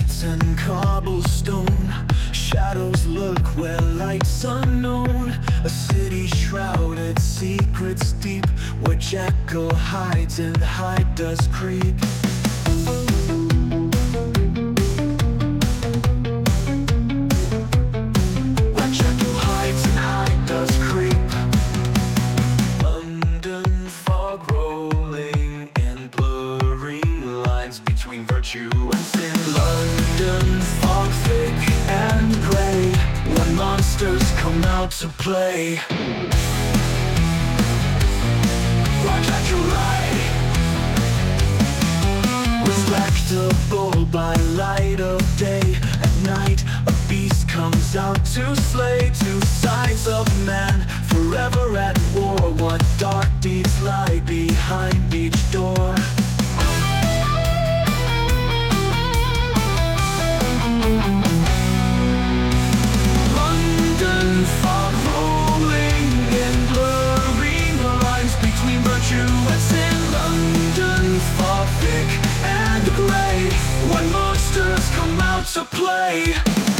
streets and cobblestone. Shadows lurk where light's unknown. A city shrouded, secrets deep, where Jekyll hides and Hyde does creep. Where Jekyll hides and Hyde does creep. London fog rolling and blurring lines between virtue and sin. London fog thick and gray, when monsters come out to play. Respectable by light of day. At night a beast comes out to slay. Two sides of man, forever at war. What dark deeds lie behind each door? London fog rolling and blurring lines between virtue and sin. London fog thick and gray, when monsters come out to play.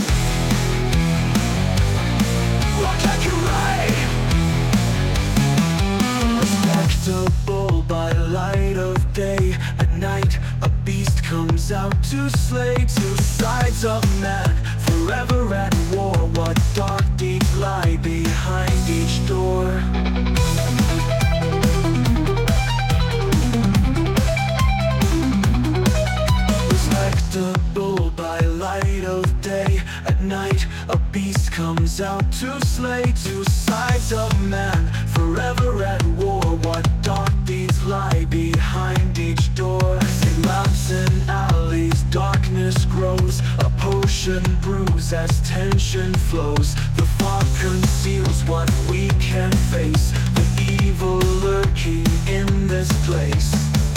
What can you write? Respectable by light of day. At night a beast comes out to slay. Two sides of man, forever at war. What dark deeds lie behind each door? Respectable by light of day. At night a beast comes out to slay. Two sides of man, forever at war. What dark deeds lie behind each door? In mountain alleys darkness grows, a potion brews as tension flows. The fog conceals what we can face, the evil lurking in this place.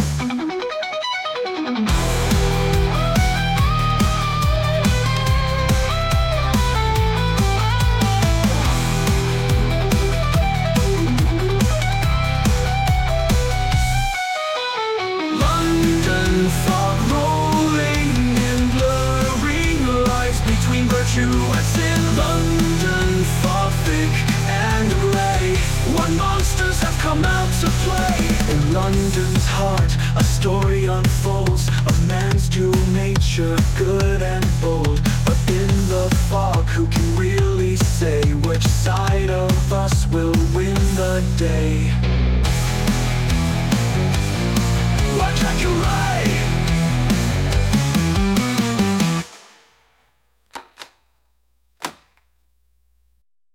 And sin. London fog thick and grey, when monsters have come out to play. In London's heart a story unfolds of man's dual nature, good and